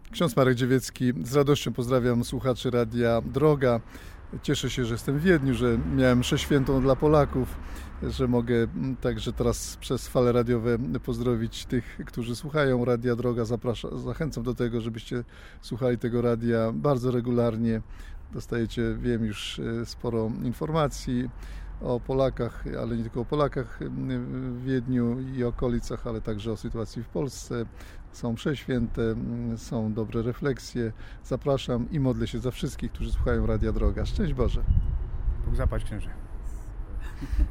Ksiądz Marek Dziewiecki. Z radością pozdrawiam słuchaczy Radia Droga. Cieszę się, że jestem w Wiedniu, że miałem mszę świętą dla Polaków, że mogę także teraz przez fale radiowe pozdrowić tych, którzy słuchają Radia Droga. Zachęcam do tego, żebyście słuchali tego radia bardzo regularnie. Dostajecie, wiem, już sporo informacji o Polakach, ale nie tylko o Polakach w Wiedniu i okolicach, ale także o sytuacji w Polsce. Są msze święte, są dobre refleksje. Zapraszam i modlę się za wszystkich, którzy słuchają Radia Droga. Szczęść Boże. Bóg zapłać, księże.